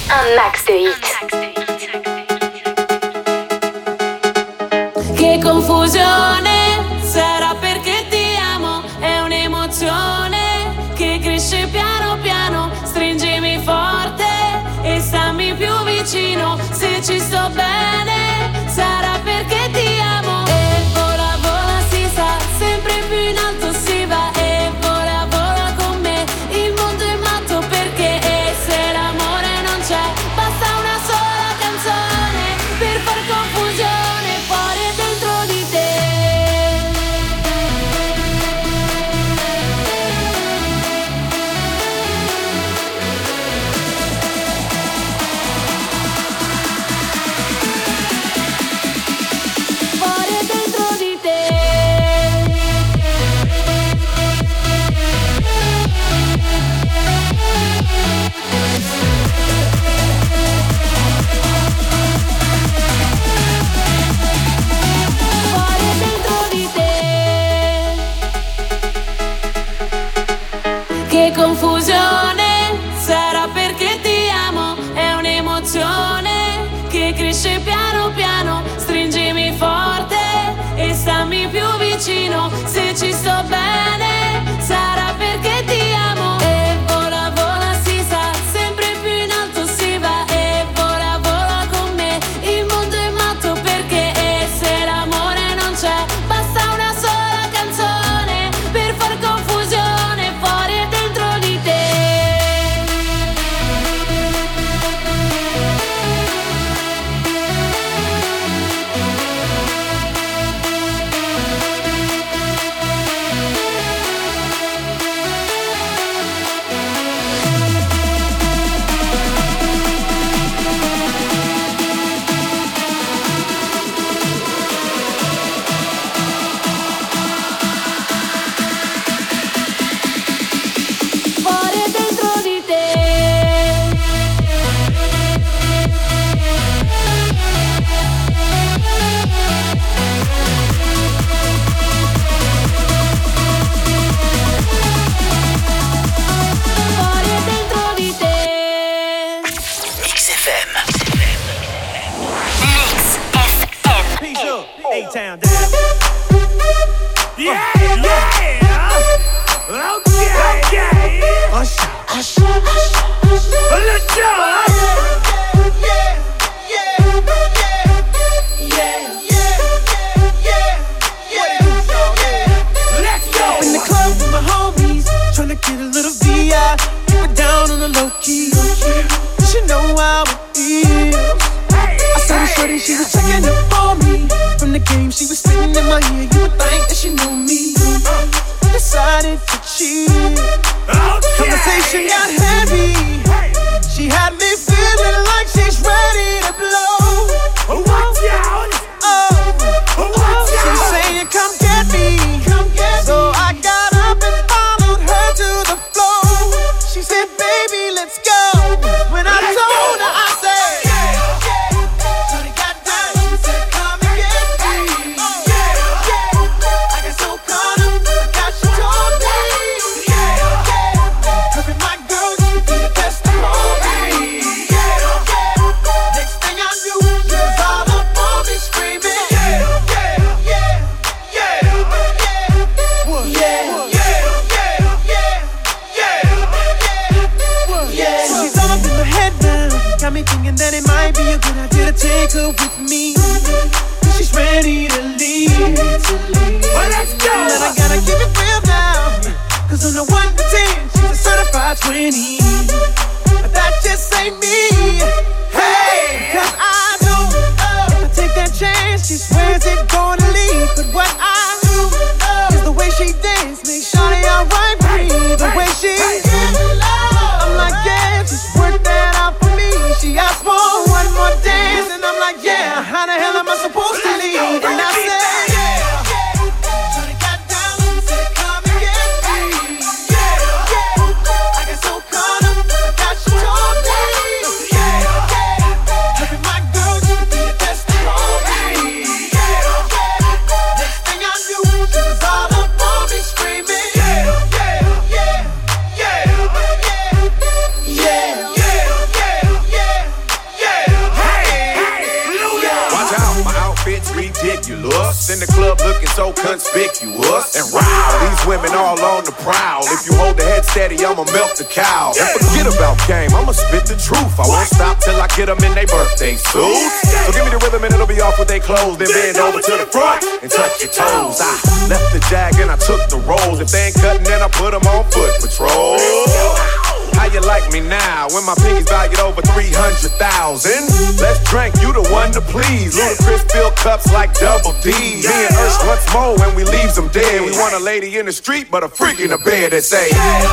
un max de hits. Che confusione, sarà perché ti amo, è un'emozione che cresce piano piano, stringimi forte e stammi più vicino, se ci sto bene, sarà perché ti amo. E vola vola si sa, sempre più in alto si va, e vola vola con me, il mondo è matto perché, e se l'amore non c'è, basta una sola canzone per far confusione fuori e dentro di te. Fuori e dentro di te. Fuori e dentro di te. Che confusione, sarà perché ti amo, è un'emozione che cresce piano piano, stringimi forte e stammi più vicino, se ci sto bene, sarà perché ti amo. E vola vola si sa, sempre più in alto si va, e vola vola con me, il mondo è matto perché, e se l'amore non c'è, basta una sola canzone per far confusione fuori e dentro di te. Fuori e dentro di te. Fuori e dentro di te. Mix FM. Mix FM. Peace up, A-Town down. Yeah, yeah. Okay. Usher. Let's go. Let's go. In the club with my homies, tryna get a little VI. Keep it down on the low key. She know how it is. I saw the shorty, she was checking up on me. From the game, she was spitting in my ear. You would think that she knew me. Decided to cheat. Conversation got heavy. She had me feeling like she's ready to blow. Watch out. She was saying, come get me. So I got up and followed her to the floor. She said, baby, let's go. When I told her, I said, shorty got down, said, come and get me. I got so caught up, I got you told me. Her and my girl, she be the best of all me. Next thing I knew, she was all up on me screaming. She's all up in my head now. Got me thinking that it might be a good idea to take her with me. She's ready to leave. Well, let's go. And I gotta keep it real now. Cause on the 1 to 10, she's a certified 20. But that just ain't me. Hey, cause I know if I take that chance, she swears it's gonna leave. But what I do is the way she dance makes Shawty alright with me. The way she I'm like, yeah, just work that out for me. She asked for one more dance, and I'm like, yeah, how the hell am I supposed to leave? And I said, shawty got down, said, come and get me. I got so caught club looking so conspicuous. And wow, these women all on the prowl. If you hold the head steady, I'ma milk the cow. And forget about game, I'ma spit the truth. I won't stop till I get them in their birthday suits. So give me the rhythm and it'll be off with their clothes. Then bend over to the front and touch your toes. I left the jag and I took the rolls. If they ain't cutting, then I put them on foot patrol. How you like me now when my pinkies valued over 300,000? Let's drink, you the one to please. Ludacris fill cups like double D. Me and Ursh once more when we leaves them dead. We want a lady in the street, but a freak in the bed that say,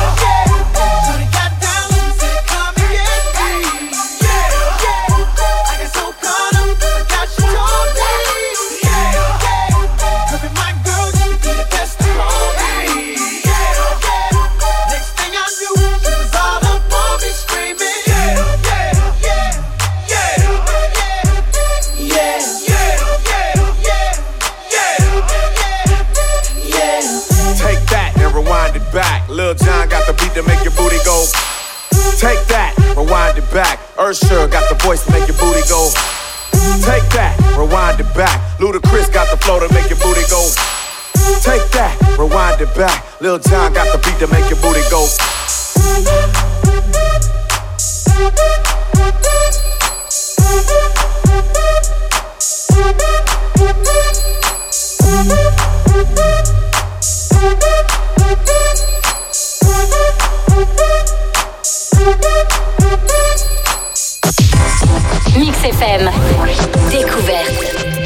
Lil Jon got the beat to make your booty go. Take that, rewind it back. Usher got the voice to make your booty go. Take that, rewind it back. Ludacris got the flow to make your booty go. Take that, rewind it back. Lil Jon got the beat to make your booty go. Mix FM, découverte.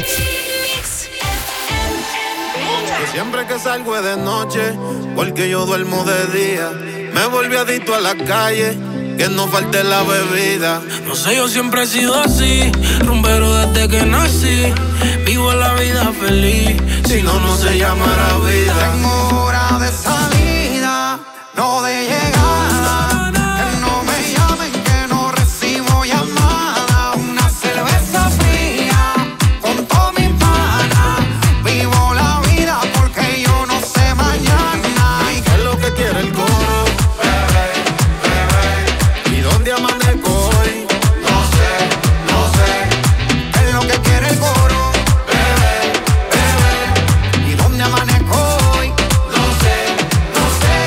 Siempre que salgo es de noche, porque yo duermo de día. Me volví adicto a la calle, que no falte la bebida. No sé, yo siempre he sido así, rumbero desde que nací. Vivo la vida feliz, si no, no se llamará vida. Tengo hora de salida, no de llegada. Que no me llamen, que no recibo llamada. Una cerveza fría con todo mi pana. Vivo la vida porque yo no sé mañana. ¿Y qué es lo que quiere el coro? Bebé, bebé. ¿Y dónde amanezco hoy? No sé, no sé. ¿Qué es lo que quiere el coro? Bebé, bebé. ¿Y dónde amanezco hoy? No sé, no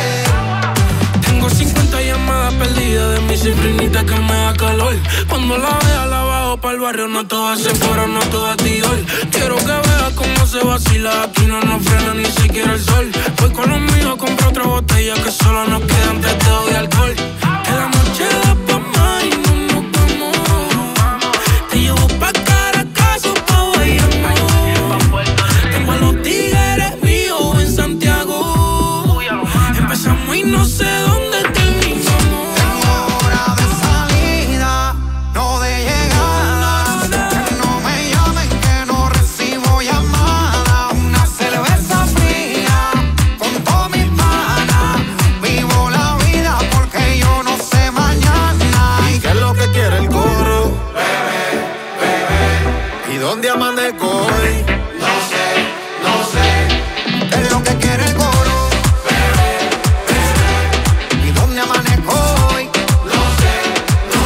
sé. Tengo 50 llamadas perdidas de mi cifrinita que me da calor. Cuando la vea la bajo pa'l barrio, no todas se fueron, no todas Dior. Quiero que veas cómo se vacila, aquí no nos frena ni siquiera el sol. Voy con los míos, compro otra botella que solo nos quedan 3 dedos de alcohol. Que la noche da pa' más y no nos vamos. Te llevo pa' Caracas o pa' Bayamón. Tengo a los tigres míos en Santiago. Empezamos y no sé dónde terminamos. Tengo hora de salida, no de llegada. Que no me llamen, que no recibo llamada. Una cerveza fría con todo mi pana. Vivo la vida porque yo no sé mañana. ¿Y qué es lo que quiere el coro? Bebé, bebé. ¿Y dónde amanezco hoy? No sé, no sé. ¿Qué es lo que quiere el coro? Bebé, bebé. ¿Y dónde amanezco hoy? No sé, no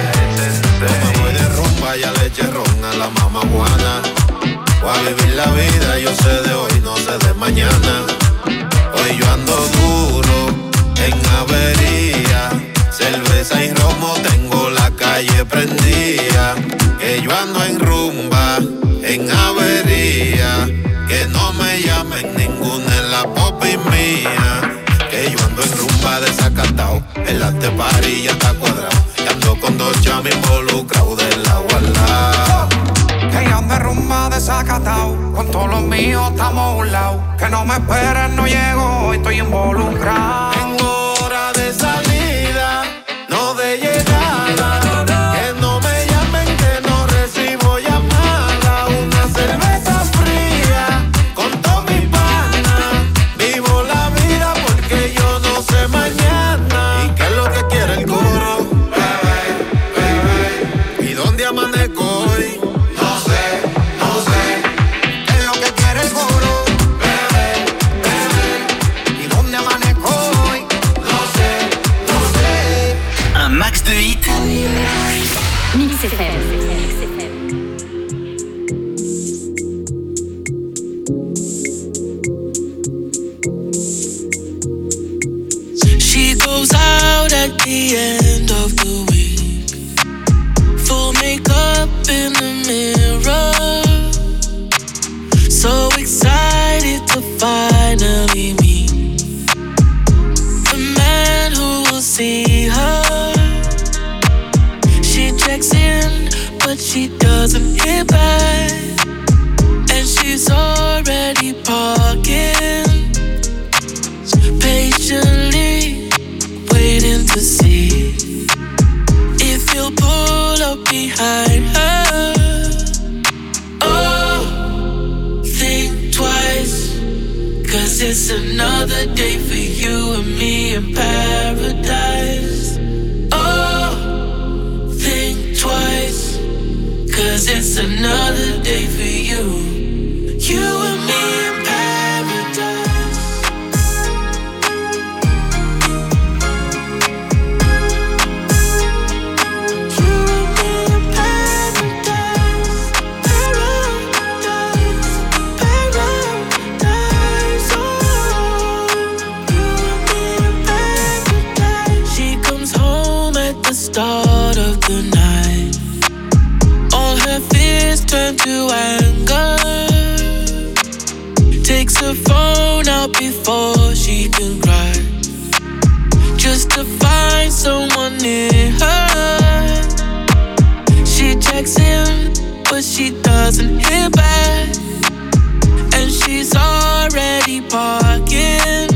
sé. Me voy de rumba y a leche ron a la mamá Juana. Voy a vivir la vida, yo sé de hoy, no sé de mañana. Hoy yo ando duro, en avería. Cerveza y romo, tengo la calle prendida. Que yo ando en rumba, en avería. Que no me llamen ninguna en la popi mía. Que yo ando en rumba desacatao, el after party ya está cuadrado. Y ando con 2 chamas involucrados del lado al lado. Que yo ando en rumba desacatao, con todos los míos estamos burlados. Que no me esperen, no llego, estoy involucrado. Tengo hora de salida, no de llegada. Que no me llamen, que no recibo llamada. Una cerveza fría con todo mi pana. Vivo la vida porque yo no sé mañana. ¿Y qué es lo que quiere el coro? Bebé, bebé. ¿Y dónde amanezco hoy? No sé, no sé. ¿Qué es lo que quiere el coro? Bebé, bebé. ¿Y dónde amanezco hoy? like the end of the week. Full makeup in the mirror. So excited to finally meet the man who will see her. She checks in, but she doesn't hear back. And she's already parking, patiently waiting to see if you'll pull up behind her. Oh, think twice, 'cause it's another day for you and me in paradise. Oh, think twice, 'cause it's another day for you. You and me in paradise. You and me in paradise. Paradise, paradise. Oh, you and me in paradise. She comes home at the start of the night. All her fears turn to anger. Takes her phone out before she can cry, just to find someone near her. She checks in, but she doesn't hear back. And she's already parking,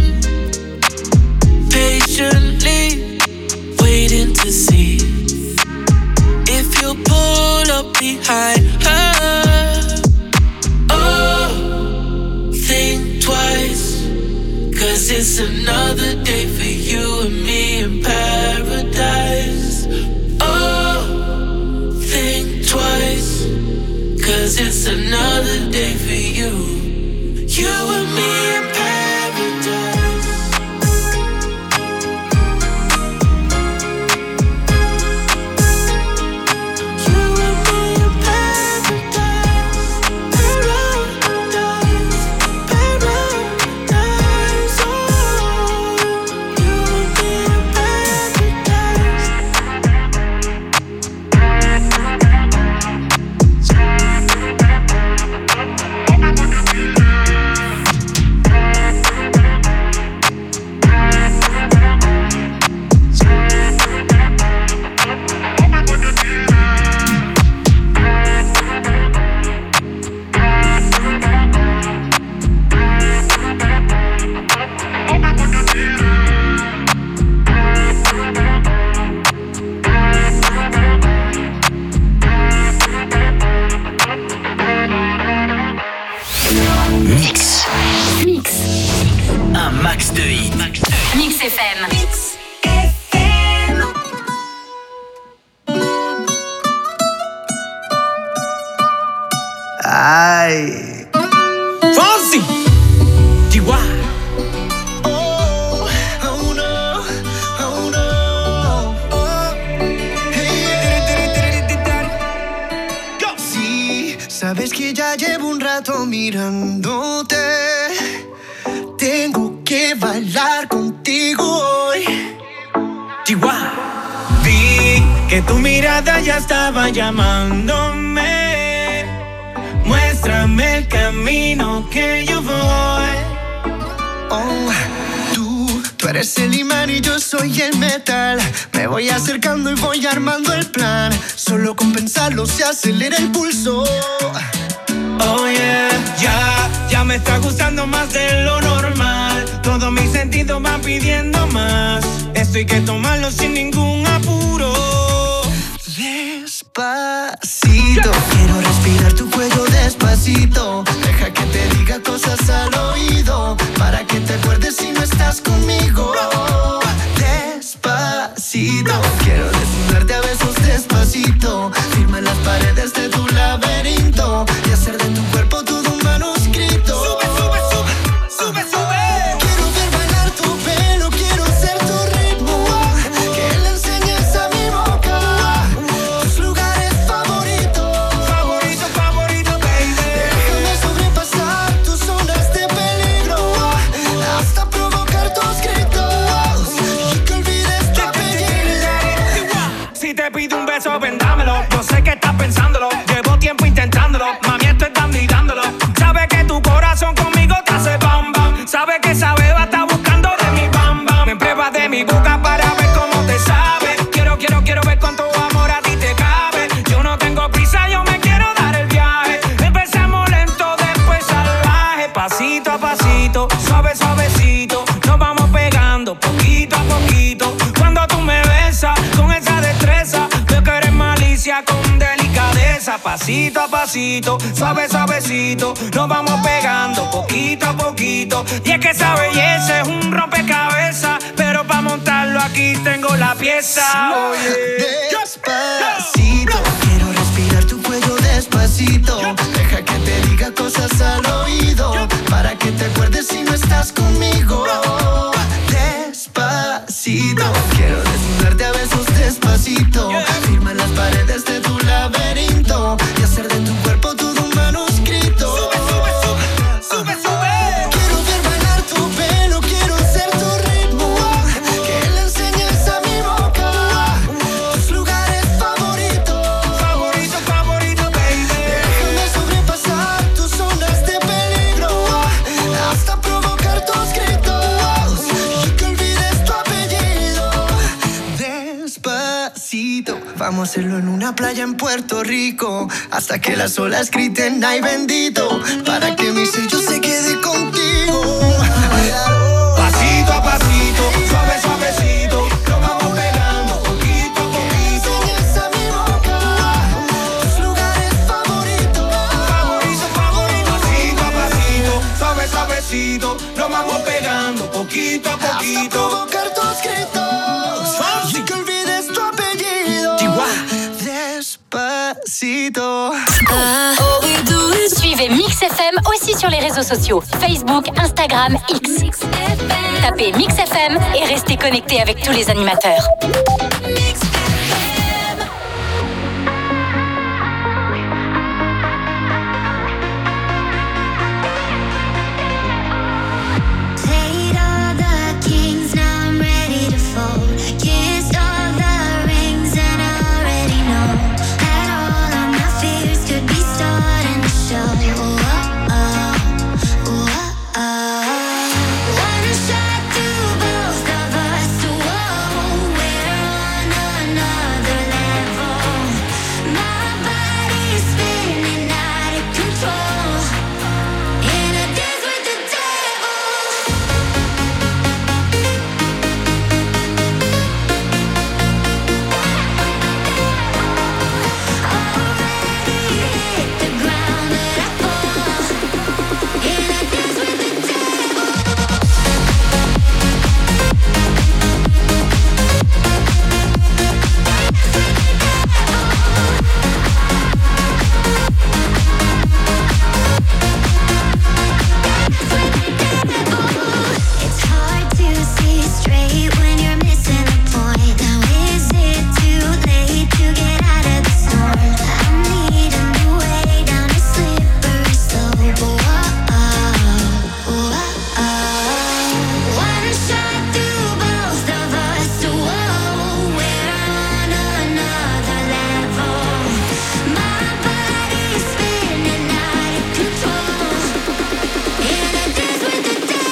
patiently waiting to see if you'll pull up behind her. Oh, think twice, 'cause it's another day for you and me in paradise. Oh, think twice, 'cause it's another day for you. You and me in paradise. Ay. Fonsi. Chihuahua. Oh, oh no, oh no. Oh. Hey. Go. Sí, sabes que ya llevo un rato mirándote. Tengo que bailar contigo hoy. Chihuahua. Vi que tu mirada ya estaba llamándome. Muéstrame el camino que yo voy. Oh, tú eres el imán y yo soy el metal. Me voy acercando y voy armando el plan. Solo con pensarlo se acelera el pulso. Oh yeah, ya me está gustando más de lo normal. Todos mis sentidos van pidiendo más. Esto hay que tomarlo sin ningún apuro. Despacito, quiero respirar tu cuello despacito. Deja que te diga cosas al oído, para que te acuerdes si no estás conmigo. Despacito, quiero desnudarte a besos despacito. Firma en las paredes de tu laberinto y hacer de tu cuerpo todo un manuscrito. Sube, sube, sube, sube, sube. Quiero ver bailar tu pelo, quiero ser tu ritmo. Que le enseñes a mi boca tus lugares favoritos. Favorito, favorito, baby. Déjame sobrepasar tus zonas de peligro hasta provocar tus gritos. Abrí boca para ver cómo te sabe. Quiero ver cuánto amor a ti te cabe. Yo no tengo prisa, yo me quiero dar el viaje. Empezamos lento, después salvaje. Pasito a pasito, suave, suavecito. Nos vamos pegando poquito a poquito. Cuando tú me besas con esa destreza, veo que eres malicia con delicadeza. Pasito a pasito, suave, suavecito. Nos vamos pegando poquito a poquito. Y es que esa belleza es un rompecabezas, pero para montarlo aquí tengo la pieza. Despacito, quiero respirar tu cuello despacito. Deja que te diga cosas al oído, para que te acuerdes si no estás conmigo. Despacito, quiero desnudarte a besos despacito. Firma las paredes de tu laberinto y hacer de tu cuerpo todo un manuscrito. Sube. Quiero ver bailar tu pelo, quiero ser tu ritmo. Que le enseñes a mi boca tus lugares favoritos. Favorito, baby. Déjame sobrepasar tus zonas de peligro, hasta provocar tus gritos y que olvides tu apellido. Despacito, vamos a hacerlo en una playa en Puerto Rico, hasta que las olas griten ay bendito, para que mi sello se quede contigo. Pasito a pasito, suave, suavecito. Nos vamos pegando poquito a poquito. Enseñas a mi boca tus lugares favoritos. Favorito. Pasito a pasito, suave, suavecito. Nos vamos pegando poquito a Hasta poquito. provocar tus gritos y que olvides tu apellido. Despacito. Suivez Mix FM aussi sur les réseaux sociaux. Facebook, Instagram, X. Tapez Mix FM et restez connectés avec tous les animateurs. Played all the kings, now I'm ready to fold. Kissed all the rings and I already know that all of my fears could be starting to show. One shot to both of us. Whoa, we're on another level. My body's spinning out of control. In a dance with the devil. Hit the ground that I fall. In a dance with the devil. It's hard to see straight when you're missing the point. Now is it too late to get out of the storm? I need a new way down a slippery slope. One shot through both of us. Whoa, we're on another level. My body's spinning out of control. In a dance with the devil.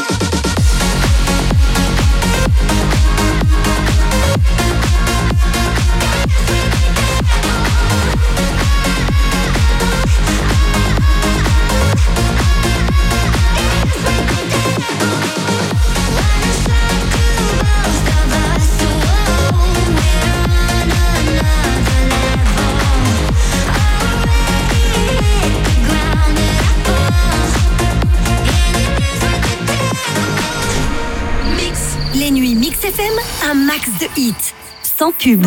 Les nuits Mix FM, un max de hits, sans pub.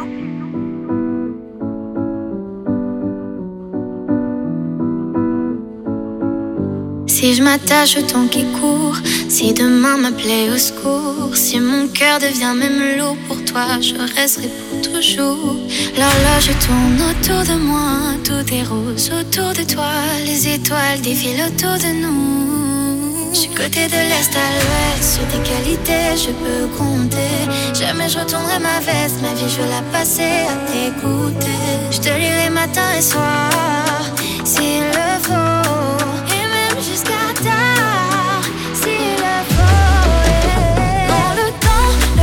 Si je m'attache au temps qui court, si demain m'appelait au secours, si mon cœur devient même lourd pour toi, je resterai pour toujours. L'horloge tourne autour de moi, tout est rose autour de toi, les étoiles défilent autour de nous. Je suis côté de l'est à l'ouest, sur tes qualités je peux compter. Jamais je retournerai ma veste, ma vie je veux la passer à t'écouter. Je te lirai matin et soir, s'il le faut. Jusqu'à tard, s'il le faut. Dans le temps,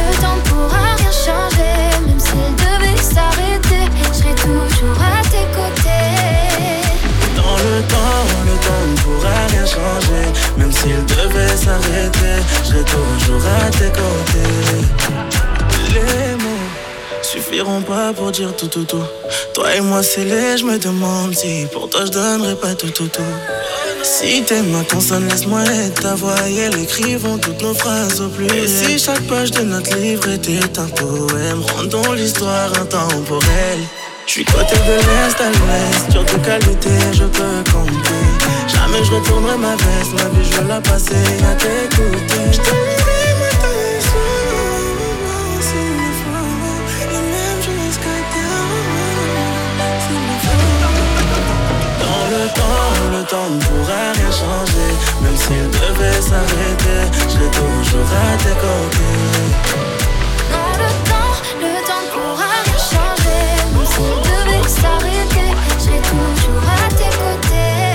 suffiront pas pour dire tout. Toi et moi c'est laid, je me demande si pour toi je donnerais pas tout. Si t'aimes ma consonne, laisse-moi être ta voix et elle écrivons toutes nos phrases au pluriel. Et si chaque page de notre livre était un poème, rendons l'histoire intemporelle. J'suis côté de l'Est à l'Ouest, sur tes qualités je peux compter. Jamais je retournerai ma veste, ma vie je veux la passer à t'écouter. J't'aimerai matin et soir, s'il le faut, et même jusqu'à terre, s'il le faut. Dans le temps ne pourra rien changer. Même s'il devait s'arrêter, je serai toujours à tes côtés. Dans le temps ne pourra rien changer. Même s'il devait s'arrêter, je serai toujours à tes côtés.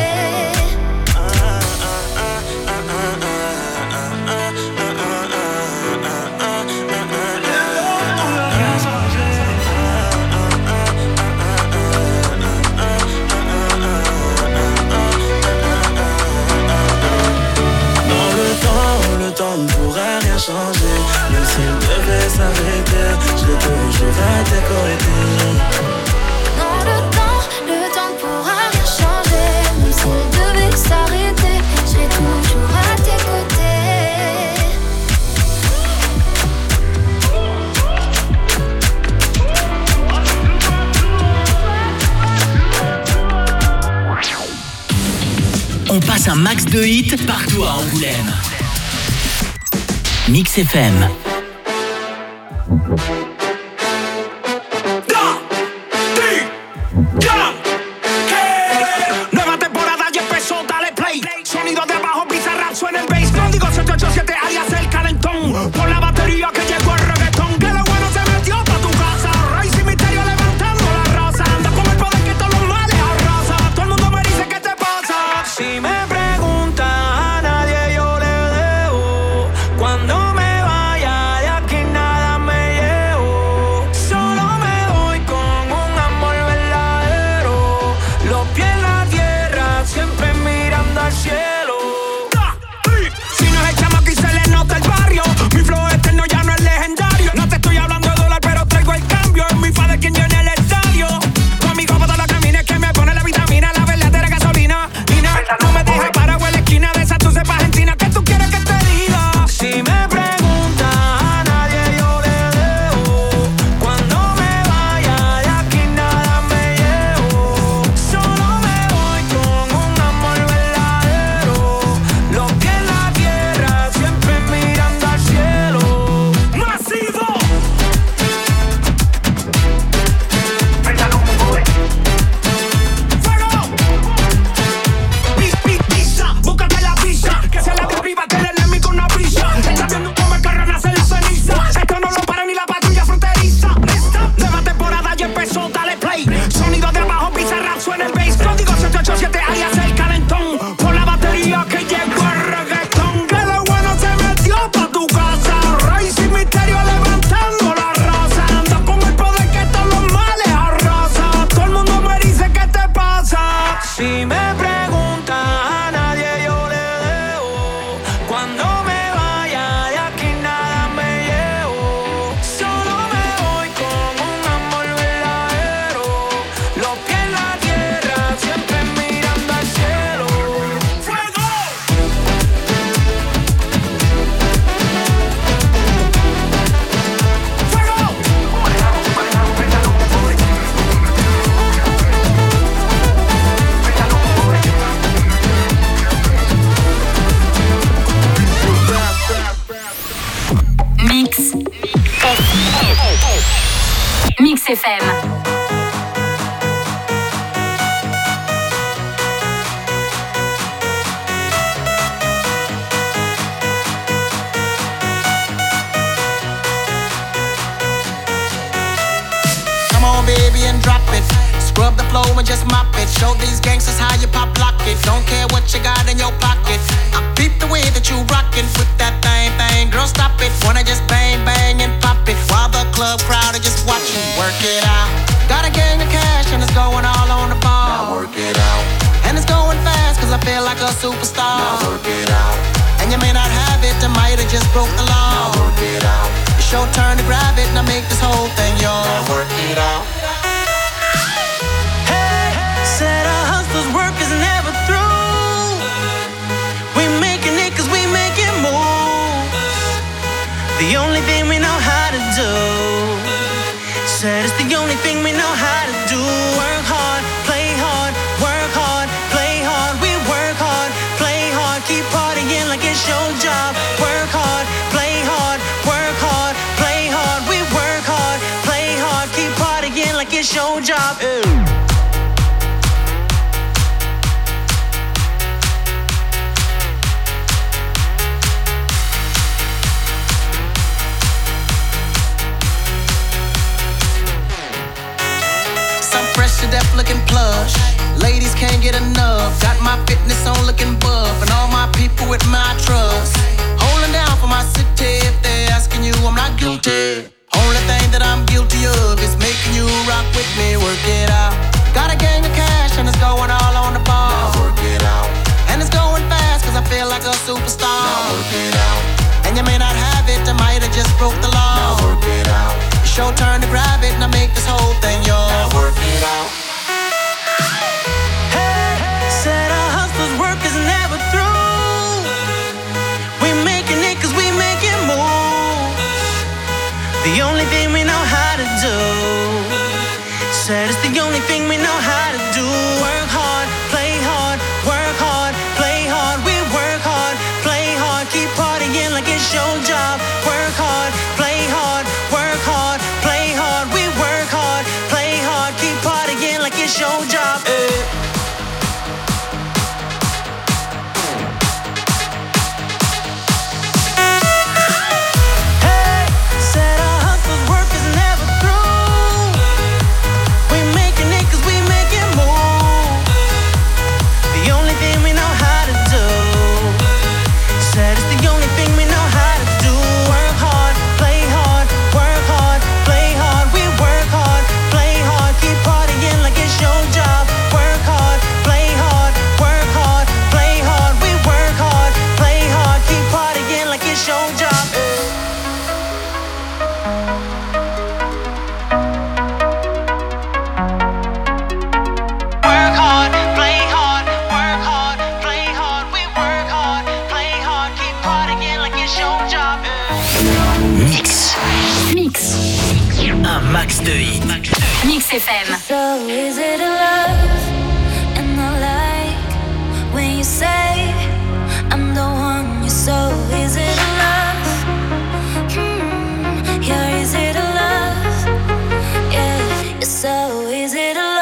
Ne pourra rien changer. Même s'il devait s'arrêter, je serai toujours à tes côtés. Dans le temps ne pourra rien changer. Même s'il devait s'arrêter, je serai toujours à tes côtés. On passe un max de hits partout à Angoulême. Mix FM. Nueva temporada ya empezó, dale play. Sonido de abajo, Bizarrap suena el bass. Código 787 alias el calentón. Por la batería que llegó el reggaetón. Que lo bueno se metió pa' tu casa. Rey sin misterio levantando la raza. Anda con el poder que todos los males arrasa. Todo el mundo me dice ¿qué te pasa? Si me preguntas a nadie yo le debo. Cuando me vaya de aquí nada me llevo. Solo me voy con un amor verdadero. Los pies en la tierra, siempre mirando al cielo. Si no es el chamaco y se le nota el barrio. Mi flow eterno ya no es legendario. No te estoy hablando de dólar, pero traigo el cambio. Es mi padre quien llena el estadio. Conmigo para la camina es que me pone la vitamina. La verdadera gasolina. No me dejes parado en la esquina de esa tu cepa argentina. ¿Qué tú quieres que te diga? Si me preguntas a nadie yo le debo. Cuando me vaya de aquí nada me llevo. Solo me voy con un amor verdadero. Los pies en la tierra, siempre mirando al cielo. ¡Masivo! Pizza, búscate la pizza. Que se la de arriba, que le den con una pizza. Estás viendo cómo el carro nace la ceniza. Esto no lo para ni la patrulla fronteriza. Nueva temporada ya empezó, dale play. Sonido de abajo, Bizarrap suena el bass. Código 787 alias el calentón. Por la batería que llegó el reggaetón. Que lo bueno se metió pa' tu casa. Rey sin misterio levantando la raza. Anda con el poder que todos los males arrasa. Todo el mundo me dice ¿qué te pasa? Si me preguntas a nadie yo le debo. Cuando me vaya de aquí nada me llevo. Solo me voy con un amor verdadero. Los pies en la tierra, siempre mirando al cielo. ¡Fuego! Mix FM. Come on, baby, and drop it. Scrub the floor and just mop it. Show these gangsters how you pop lock it. Don't care what you got in your pocket. I peep the way that you rockin' with that thing. Girl, stop it. Wanna just bang, bang, and pop it. While the club crowd are just watching. Work it out. Got a gang of cash and it's going all on the ball. Now work it out. And it's going fast cause I feel like a superstar. Now work it out. And you may not have it, I might have just broke the law. Now work it out. It's your turn to grab it and I make this whole thing yours. Now work thing we know how to do. Said it's the only thing we know how to do. Work hard, play hard, work hard, play hard. We work hard, play hard, keep partying like it's your job. Work hard, play hard, work hard, play hard. We work hard, play hard, keep partying like it's your job. Deaf looking plush. Ladies can't get enough. Got my fitness on looking buff. And all my people with my trust. Holding down for my city. If they're asking you, I'm not guilty. Only thing that I'm guilty of is making you rock with me. Work it out. Got a gang of cash and it's going all on the ball. Now work it out. And it's going fast cause I feel like a superstar. Now work it out. And you may not have it, I might have just broke the law. Now work it out. It's your turn to grab it and I make this whole thing yours. Now work it out. Said our hustler's work is never through. We making it cause we making moves. The only thing we know how to do. Said it's the only thing we know how to do. Work hard, play hard, work hard, play hard. We work hard, play hard, keep partying like it's your job. Work hard, play hard, work hard, play hard. We work hard, play hard, keep partying like it's your job. Max de hit. Mix FM. So is it a love? And I like when you say I'm the one you're so is it a love? Yeah, is it a love? Yeah, so is it a love?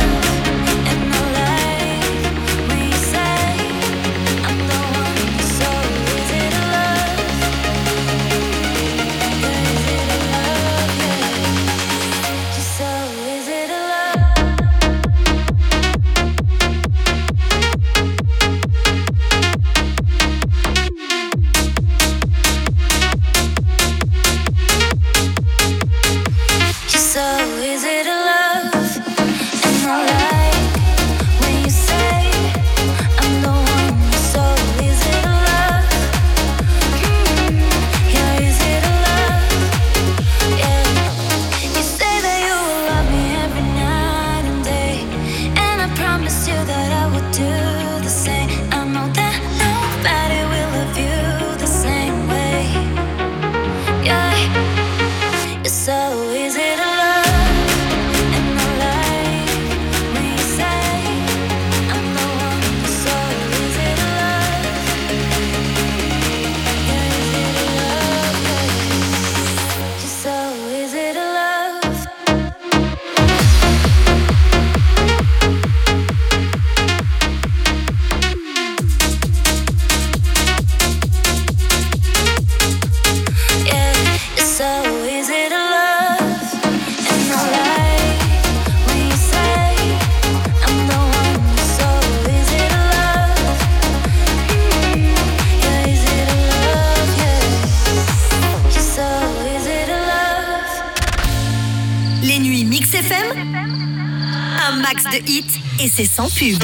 max de hits et c'est sans pub.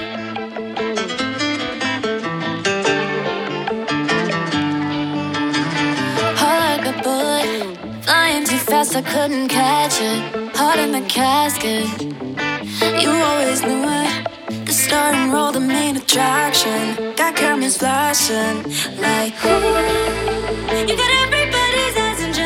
Like a bullet, flying too fast, I couldn't catch it. Heart in the casket, you always knew it. The start and roll, the main attraction. Got cameras flashing like, ooh, you got everybody's eyes and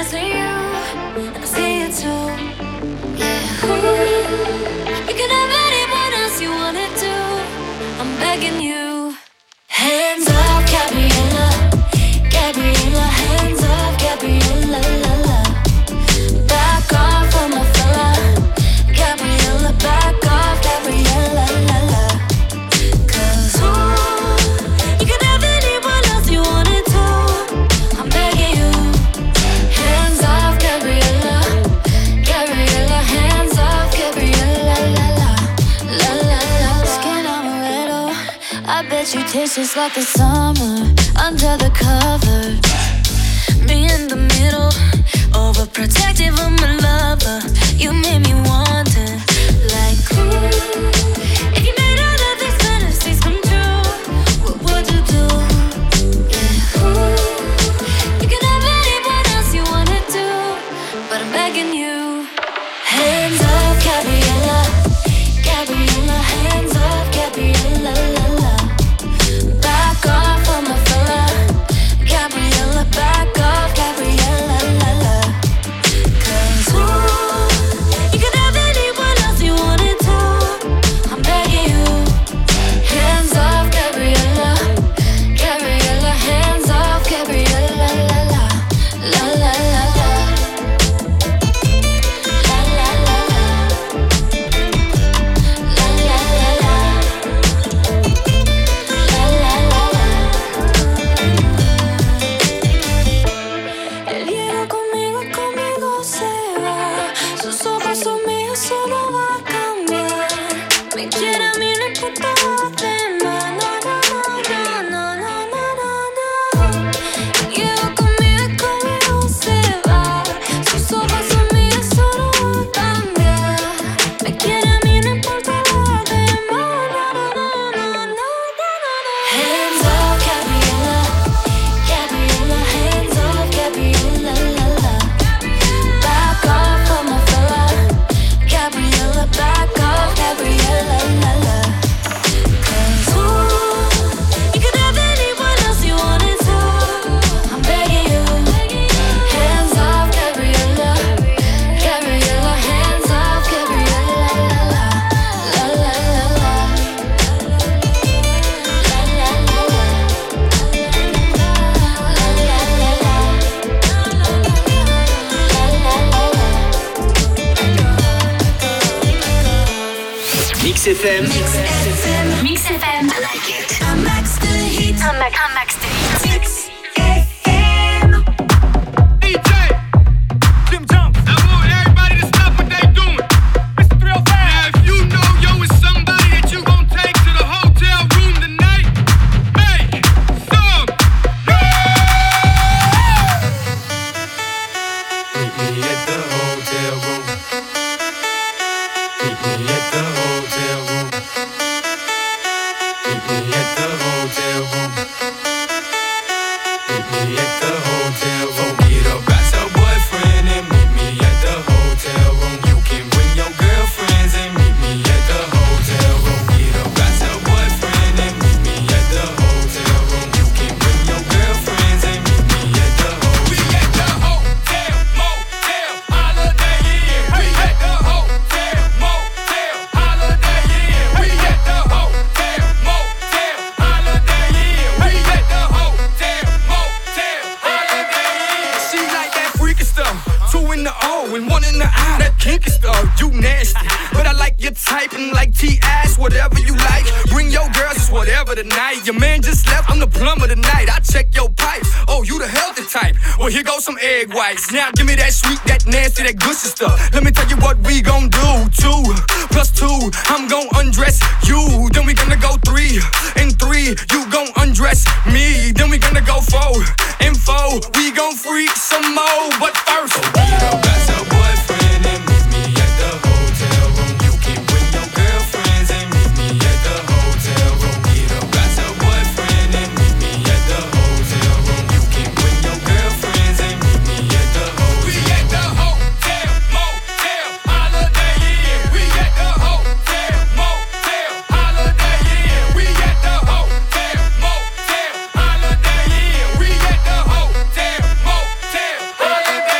begging you. Hands up, Gabriella, Gabriella, hands up, Gabriella, la la. Back off on my fella, Gabriella, back off, Gabriella, la la. 'Cause you can have anyone else you wanted to. I'm begging you. Hands off, Gabriella, Gabriella, hands off, Gabriella, la la, la la la. Skin amaretto, I bet you taste just like the summer under the covers. Me in the middle, overprotective of my lover. You made me wonder, like, ooh, if you made all of these fantasies come true, what would you do? Yeah, ooh, you can have anyone else you wanna do, but I'm begging you. Hands up, Gabriella, Gabriella, hands up, Gabriella, la la. Back off on my fella, Gabriella, back off, Gabriella, la la. 'Cause ooh, you can have anyone else you wanted to. I'm begging you. Hands off, Gabriella, Gabriella, hands off, Gabriella, la la, la la la la, la la la la, la la la la, la la la la. El hielo conmigo se va. Sus ojos son míos, eso no va a cambiar. Me quiere a mí, no importa los demás. No, no, no, no, no, no, no, no. El hielo conmigo se va. Sus ojos son míos, eso no va a cambiar. Me quiere a mí, no importa los demás. No, no, no, no, no, no, no. Hands up, Gabriella, Gabriella, hands up, Gabriella, la la. Back off on my fella, Gabriella, back off, Gabriella, la la. 'Cause ooh, you can have anyone else you wanted to. I'm begging you. Hands off, Gabriella, Gabriella, hands off, Gabriella, la la, la la la la, la la la la, Mix FM. Mix FM. I like it. Un max de hits. Un max de hits. Mix FM. DJ, Jim Jones. I want everybody to stop what they doing. Mr. 305. Now, if you know yo is somebody that you gon' take to the hotel room tonight, make some noise. Meet me at the hotel room. Meet me at the hotel room. Meet me at the hotel room. Meet me at the hotel room. Get up, got your boyfriend and meet me at the hotel room. You can bring your girlfriends and meet me at the hotel room. Get up, got your boyfriend and meet me at the hotel room. You can bring your girlfriends and meet me at the hotel room. We at the hotel, motel, Holiday Inn. We at the hotel, motel, Holiday Inn. We at the hotel, motel, Holiday Inn. We at the hotel, motel, Holiday Inn. She like that freaky stuff. 2 in the O and 1 in the I. That kinky stuff, you nasty. But I like your type and like T-ass, whatever you like. Bring your girls, it's whatever tonight. Your man just left, I'm the plumber tonight. I check your pipes. Oh, you the healthy type. Well, here goes some egg whites. Now give me that sweet, that nasty, that gushy stuff. Let me tell you what we gon' do. 2 plus 2, I'm gon' undress you. Then we gonna go 3 and 3, you gon' undress me. Then we gonna go 4 and 4, we gon' freak some more. But first, Get up, got your boyfriend and meet me at the hotel room. You can bring your girlfriends and meet me at the hotel room. Get up, got your boyfriend and meet me at the hotel room. You can bring your girlfriends and meet me at the hotel room. we at the hotel, motel, Holiday Inn. We at the hotel, motel, Holiday Inn. We at the hotel, motel, Holiday Inn. We at the hotel, motel, Holiday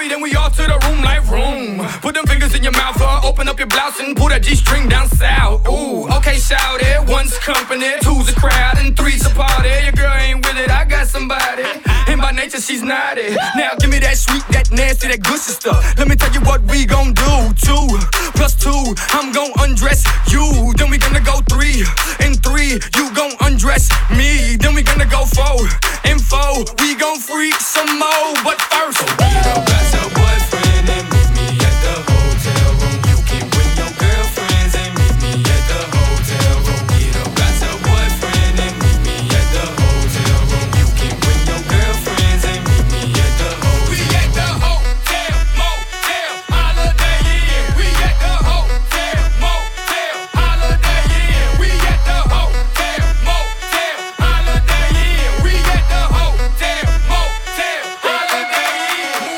baby, then we all to the room like room. Put them fingers in your mouth, open up your blouse and pull that G-string down south. Ooh, okay, shout it. One's company, two's a crowd, and three's a party. Your girl ain't with it, I got somebody. And by nature, she's naughty. Now give me that sweet, that nasty, that good stuff. Let me tell you what we gon' do. 2 plus 2, I'm gon' undress you. Then we gonna go 3 and 3, you gon' undress me. Then we gonna go 4 and 4, we gon' freak some more. But first, so get up, got your boyfriend and meet me at the hotel room. You can bring your girlfriends and meet me at the hotel room. Get up, got your boyfriend and meet me at the hotel room. You can bring your girlfriends and meet me at the hotel. We at the hotel, motel, Holiday Inn. We at the hotel, motel, Holiday Inn. We at the hotel, motel, Holiday Inn. We at the hotel, motel, Holiday Inn.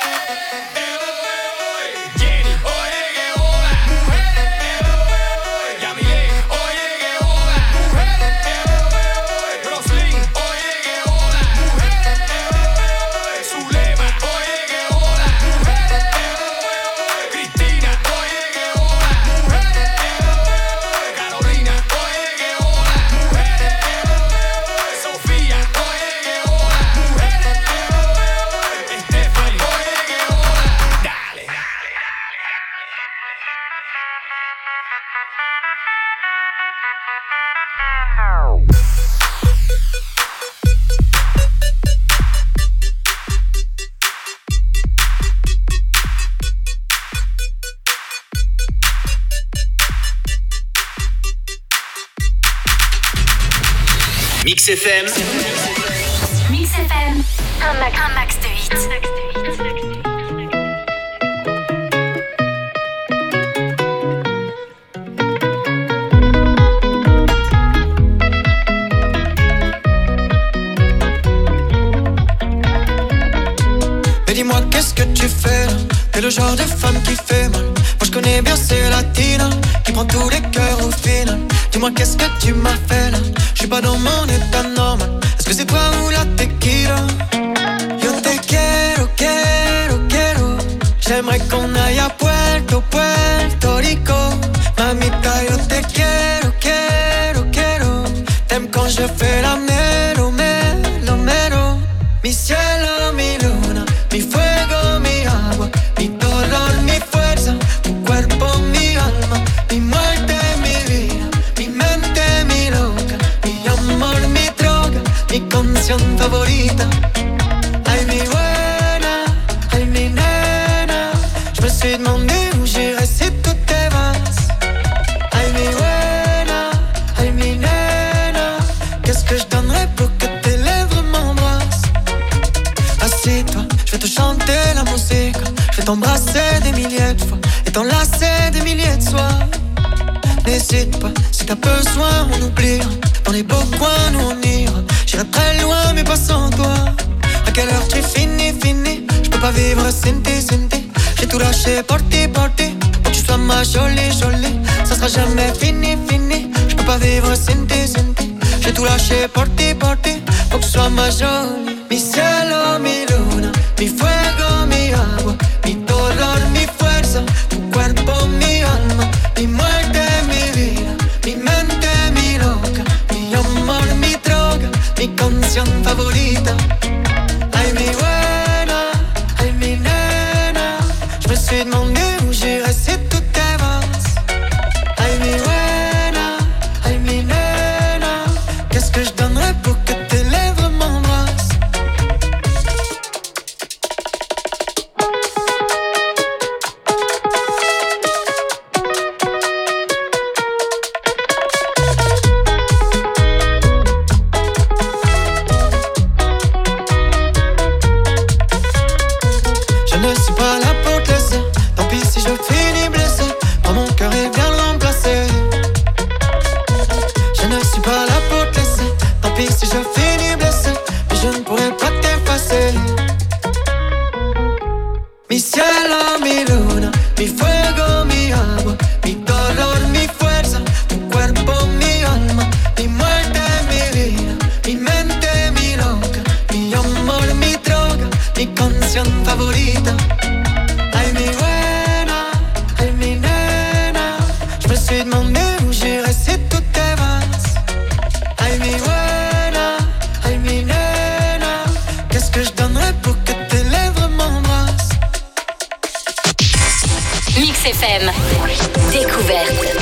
Jenny, oye que hola, mujeres. Yamile, oye que hola, mujeres. Roslyn, oye que hola, mujeres. Zulema, oye que hola, mujeres. Cristina, oye que hola, mujeres. Carolina, oye que hola, mujeres. Sofía, oye que hola, mujeres. Stephanie, oye que hola. Dale. Mix FM. Mix FM, un max de hits. Mais dis-moi qu'est-ce que tu fais là? T'es le genre de femme qui fait mal. Moi je connais bien ces latinas qui prend tous les cœurs au final. Dis-moi qu'est-ce que tu m'as fait là? Je suis pas dans mon état normal. Est-ce que c'est toi ou la tequila? Yo te quiero, quiero, quiero. J'aimerais qu'on aille à Puerto, Puerto Rico. Mamita, yo te quiero, quiero, quiero. T'aimes quand je fais la melo, melo, melo. Mi cielo, mi luna, mi fuego, mi agua, mi dolor, mi fuerza, tu cuerpo, mi alma, mi muerte, mi vida, mi mente, mi loca, mi amor, mi droga, mi canción favorita. Ay, mi buena, ay, mi nena, je me suis demandé où j'irais si tout est vaste. Ay, mi buena, ay, mi nena, qu'est-ce que je donnerais pour que tes lèvres m'embrassent? Assieds-toi, je vais te chanter la musique. Je vais t'embrasser des milliers de fois et t'enlacer des milliers de soirs. N'hésite pas, si t'as besoin on oubliera. Dans les beaux coins nous on ira. J'irai très loin mais pas sans toi. À quelle heure tu finis, finis? Je peux pas vivre sans tes, sans tes. J'ai tout lâché pour ti, pour ti. Pour que tu sois ma jolie, jolie. Ça sera jamais fini, fini. Je peux pas vivre sans tes, sans tes. J'ai tout lâché pour ti, pour ti. Pour que tu sois ma jolie. Mi cielo, mi luna, mi fuego, mi agua, mi dolor, mi fuerza, tu cuerpo, mi alma, mi muerte, mi vida, mi mente, mi loca, mi amor, mi droga, mi canción favorita. Ay, mi buena, ay, mi nena, je me suis demandé où j'irais si tout est vaste. Ay, mi buena, ay, mi nena, qu'est-ce que je donnerais pour que tes lèvres m'embrassent? Je ne suis pas là pour te laisser. Tant pis si je finis blessé. Prends mon cœur et viens le remplacer. Je ne suis pas là pour te laisser. Tant pis si je finis blessé. Mais je ne pourrai pas t'effacer. Mi cielo, mi luna, mi fuego, mi agua, mi dolor, mi fuerza, tu cuerpo, mi alma, mi muerte, mi vida, mi mente, mi loca, mi amor, mi droga, mi canción favorita. que je donnerais pour que tes lèvres m'embrassent. Mix FM. Découverte.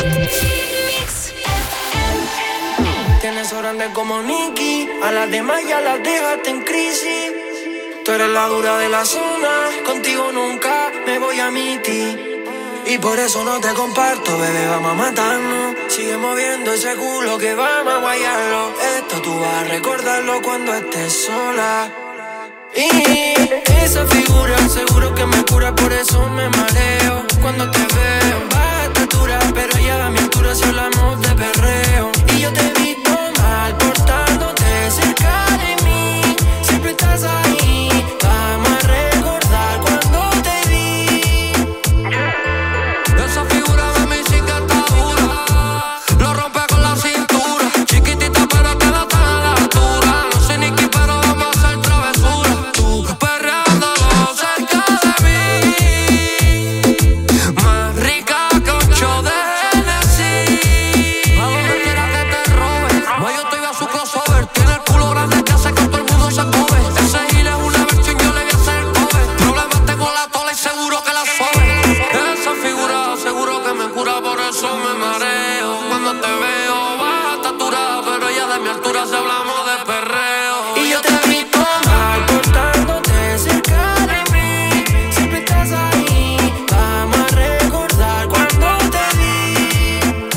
Tienes grande como Nicky, a las demás ya las dejaste en crisis. Tú eres la dura de la zona, contigo nunca me voy a mitir. Y por eso no te comparto, bebé, vamos a matarnos. Sigue moviendo ese culo que vamos a guayarlo. Esto tú vas a recordarlo cuando estés sola. Y esa figura seguro que me cura, por eso me mareo cuando te veo. Baja estatura, pero ya a mi altura si hablamos de perreo. Y yo te he visto mal portándote cerca de mí. Siempre estás ahí, vamos a recordar cuando te vi. Esa figura de mí sí que está dura, lo rompe con la cintura. Chiquitita pero que no está a la altura. No sé ni qué pero vamos a hacer travesura. Tú perreándolo cerca de mí, más rica que 8 de Hennessy. A donde quiera que te robe, más yo te iba a su crossover. Tiene el culo grande que hace que todo el mundo se cobe. Ese gil es una versión, yo le voy a hacer el cover. Problemas tengo la tola y seguro que la sobe. Esa figura seguro que me cura, por eso me mareo cuando te veo. Baja estatura, pero ya de mi altura si hablamos de perreo. Y yo te he visto mal portándote cerca de mí. Siempre estás ahí, vamos a recordar cuando te vi.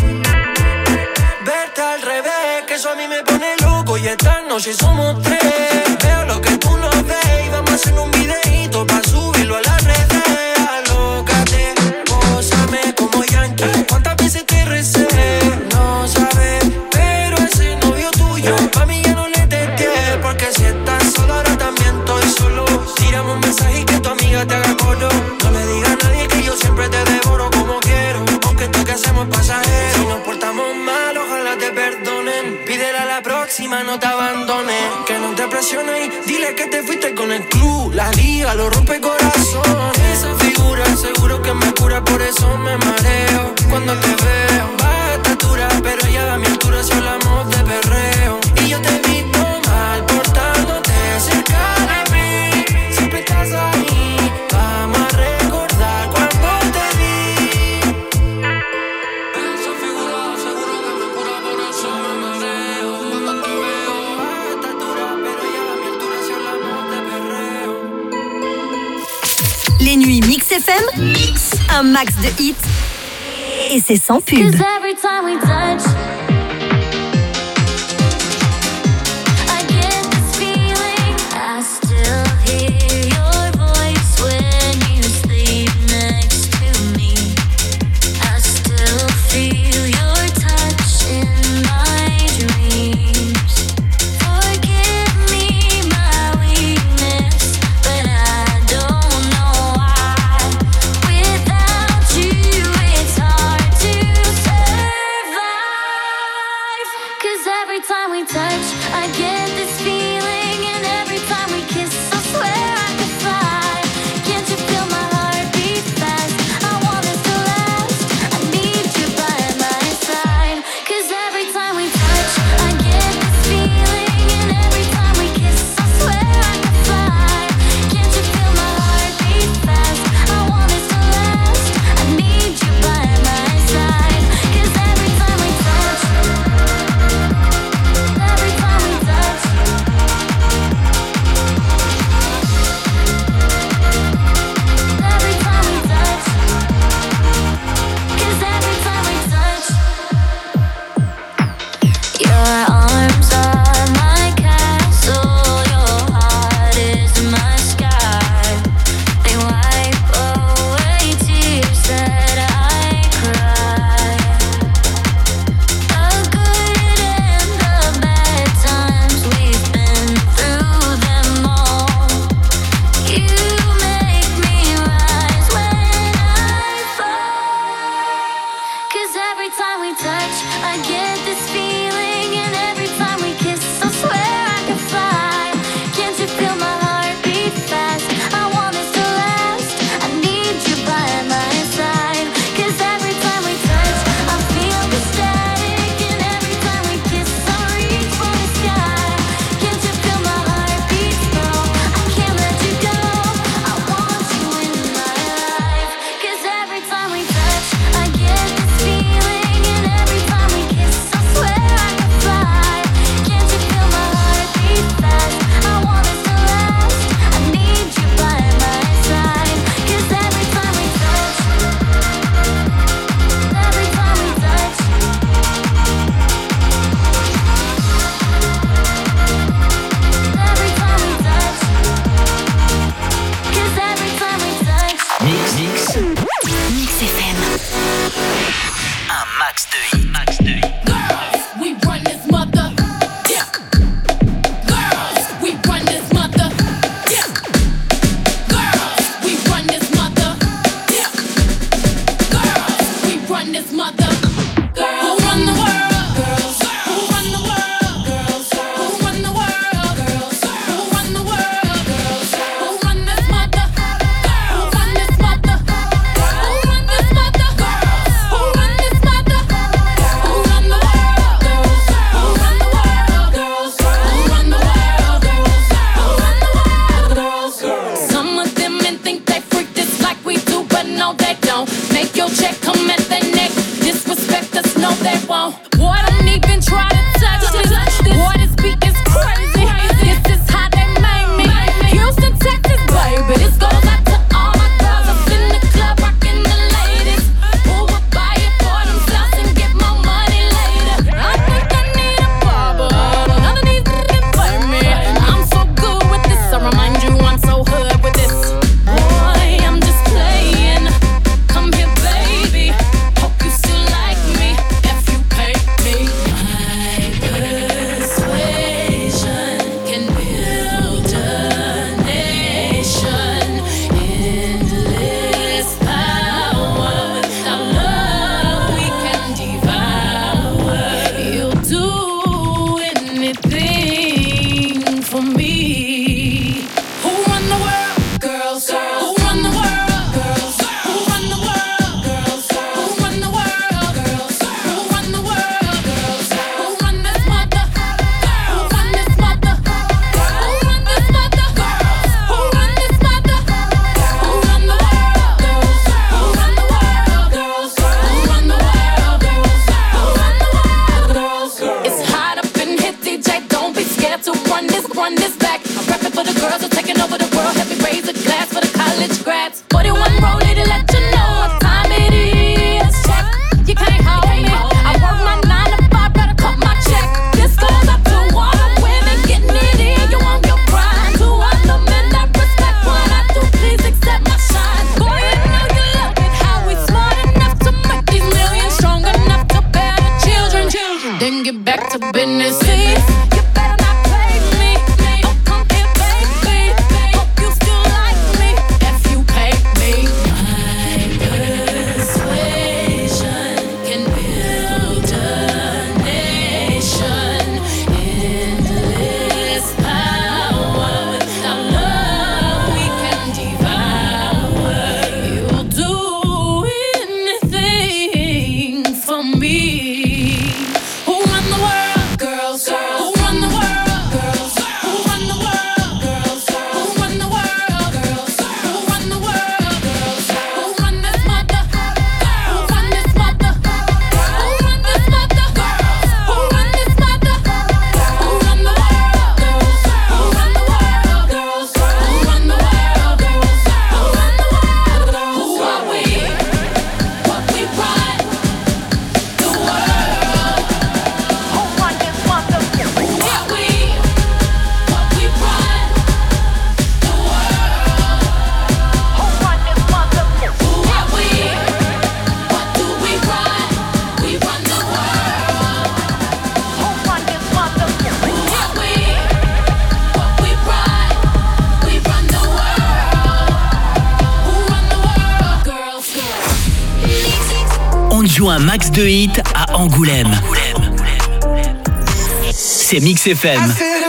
Verte al revés, que eso a mí me pone loco. Y esta noche somos 3. Veo lo que tú no ves y vamos a hacer un videíto pa' subirlo a las redes. Alócate, pósame como Yankee. ¿Cuántas veces te recé? No sabes, pero ese novio tuyo pa' mí ya no le testé. Porque si estás solo ahora también estoy solo. Tírame un mensaje y que tu amiga te haga coro. No le digas a nadie que yo siempre te devoro como quiero. Aunque esto que hacemos es pasajero. Si nos portamos mal, ojalá te perdonen. Pídele a la próxima, no te abandones. Que no te presiones y dile que te fuiste con el club. La liga lo rompe corazón. Esa figura seguro que me cura, por eso me mareo cuando te veo. Baja estatura, pero ya a mi altura si hablamos de perreo. Y yo te he visto mal portándote cerca de mí. Siempre estás ahí, vamos a recordar cuando te vi. Esa figura seguro que me cura, por eso me mareo cuando te veo. Baja estatura, pero ya a mi altura si hablamos de perreo. Les nuits Mix FM, un max de hits. Et c'est sans pub. 'Cause every time we touch, I get this feeling. I still hear your voice when you sleep next to me. I still feel your touch in my dreams. Forgive me my weakness, but I don't know why. Without you, it's hard to survive. joue un max de hits à Angoulême. C'est Mix FM.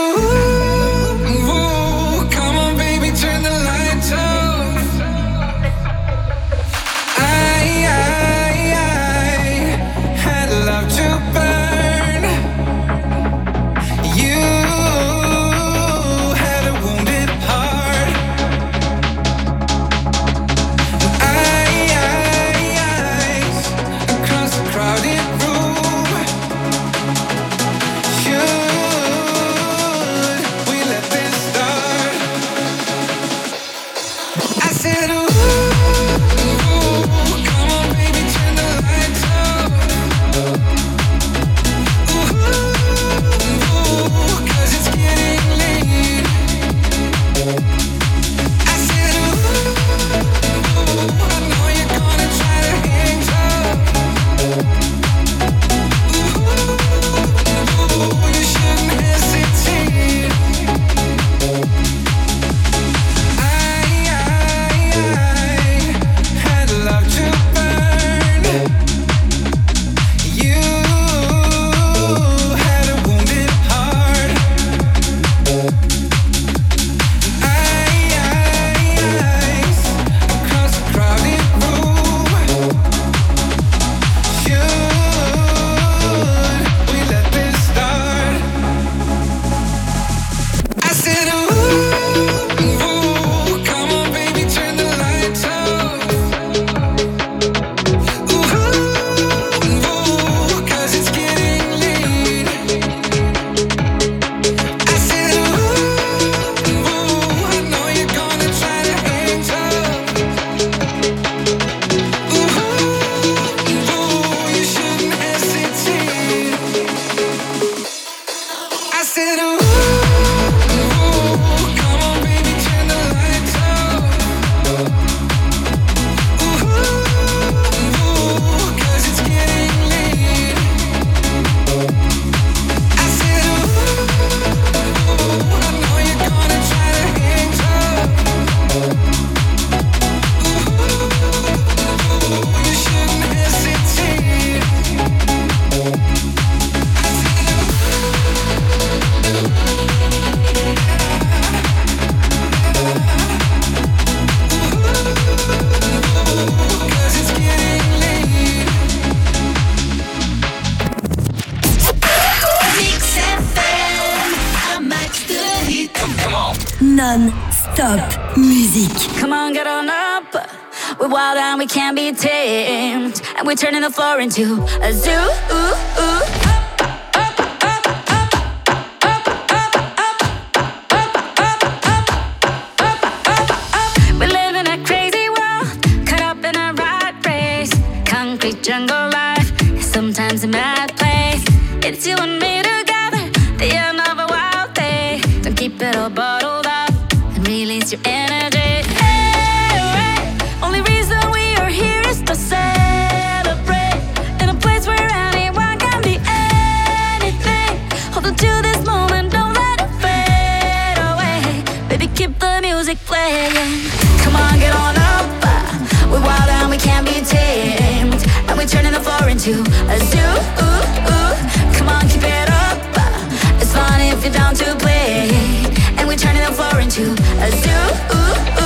Non-stop musique. Come on, get on up. We're wild and we can't be tamed. And we're turning the floor into a zoo. We live in a crazy world, caught up in a rat race. Concrete jungle life is sometimes a mad place. It's you and me together, the end of a wild day. Don't keep it all bottled up and release your energy. Hey, only reason we are here is to celebrate in a place where anyone can be anything. Hold on to this moment, don't let it fade away. Baby, keep the music playing. Come on, get on up. We're wild and we can't be tamed. And we're turning the floor into a zoo. Come on, keep it up. It's fun if you're down to play. And we're turning the floor into a zoo.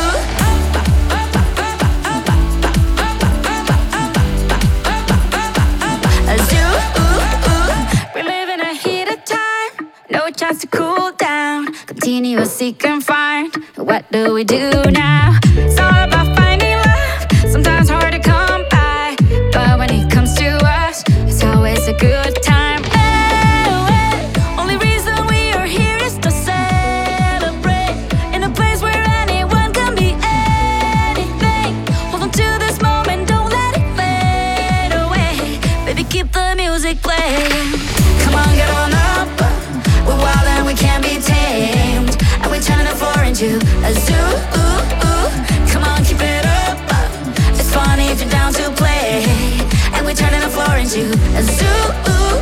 A zoo. We live in a heated time, no chance to cool down. Continuous seek and find. What do we do now? It's all about finding love. Sometimes hard to come by, but when it comes to us, it's always a good time. Only reason we are here is to celebrate in a place where anyone can be anything. Hold on to this moment, don't let it fade away. Baby, keep the music playing. Come on, get on up. We're wild and we can't be tamed. And we're turning the floor into a zoo. Come on, keep it up. It's funny if you're down to play. And we're turning the floor into a zoo.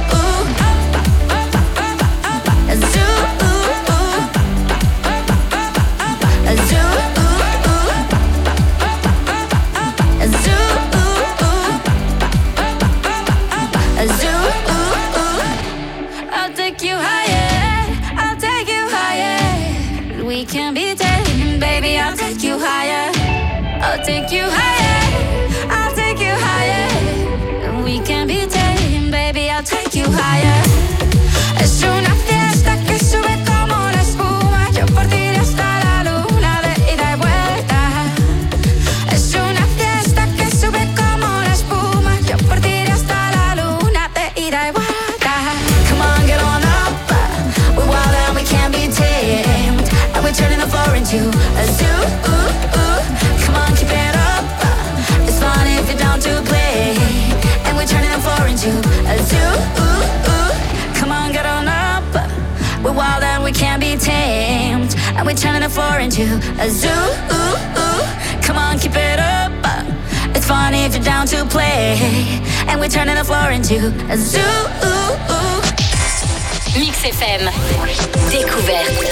A zoo. A zoo. A zoo. take you higher. I'll take you higher. I'll take you higher. And we can be tamed, baby. I'll take you higher. Es una fiesta que sube como la espuma. Yo por ti iré hasta la luna de ida y vuelta. Es una fiesta que sube como la espuma. Yo por ti iré hasta la luna de ida y vuelta. Come on, get on up. We're wild and we can't be tamed. And we're turning the floor into a zoo. Come on, keep it up. It's fun if you're down to play. And we're turning the floor into a zoo. Come on, get on up. We're wild and we can't be tamed. And we're turning the floor into a zoo. Come on, keep it up. It's fun if you're down to play. And we're turning the floor into a zoo. Mix FM. Découverte.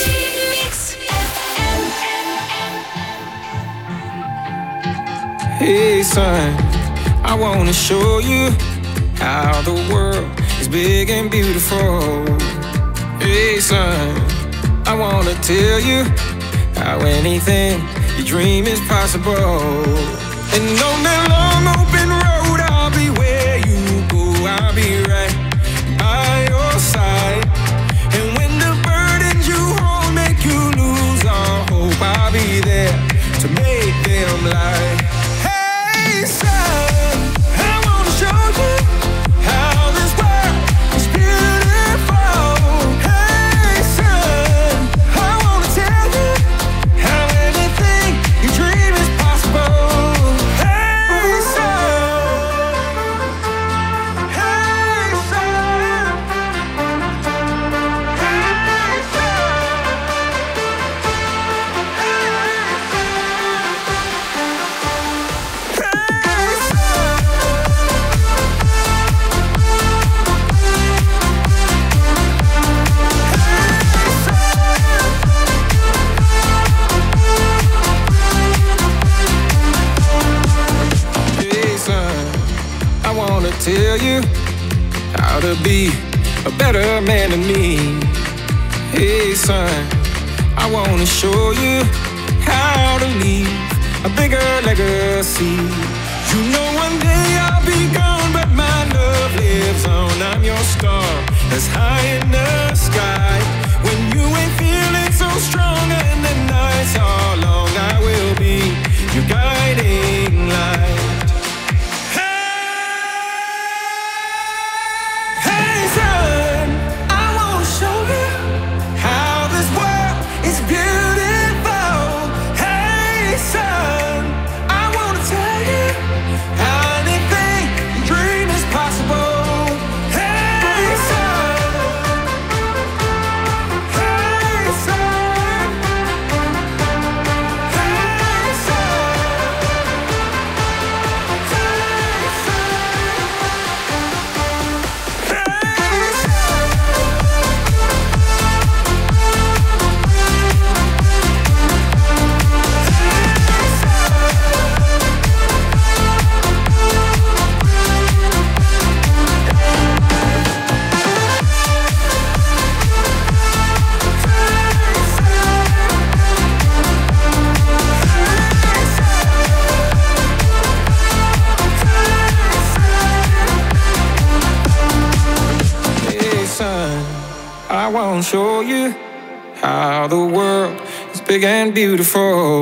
Hey son, I wanna show you how the world is big and beautiful. Hey son, I wanna tell you how anything you dream is possible. And on that long open road, I'll be where you go. I'll be right by your side. And when the burdens you hold make you lose all hope, I'll be there to make them light. Hey son, I wanna show you how this world is beautiful. Hey son, I wanna tell you how anything you dream is possible. Hey son, hey son, hey son, I wanna tell you how to be a better man than me. Hey son, I wanna show you how to leave a bigger legacy. You know one day I'll be gone, but my love lives on. I'm your star that's high in the sky. When you ain't feeling so strong and the nights are long, I will be your guiding light. Hey son, I wanna show you how this world is beautiful. Hey son, I wanna tell you how anything you dream is possible. Hey son, hey son, hey son, I wanna show you how the world is big and beautiful.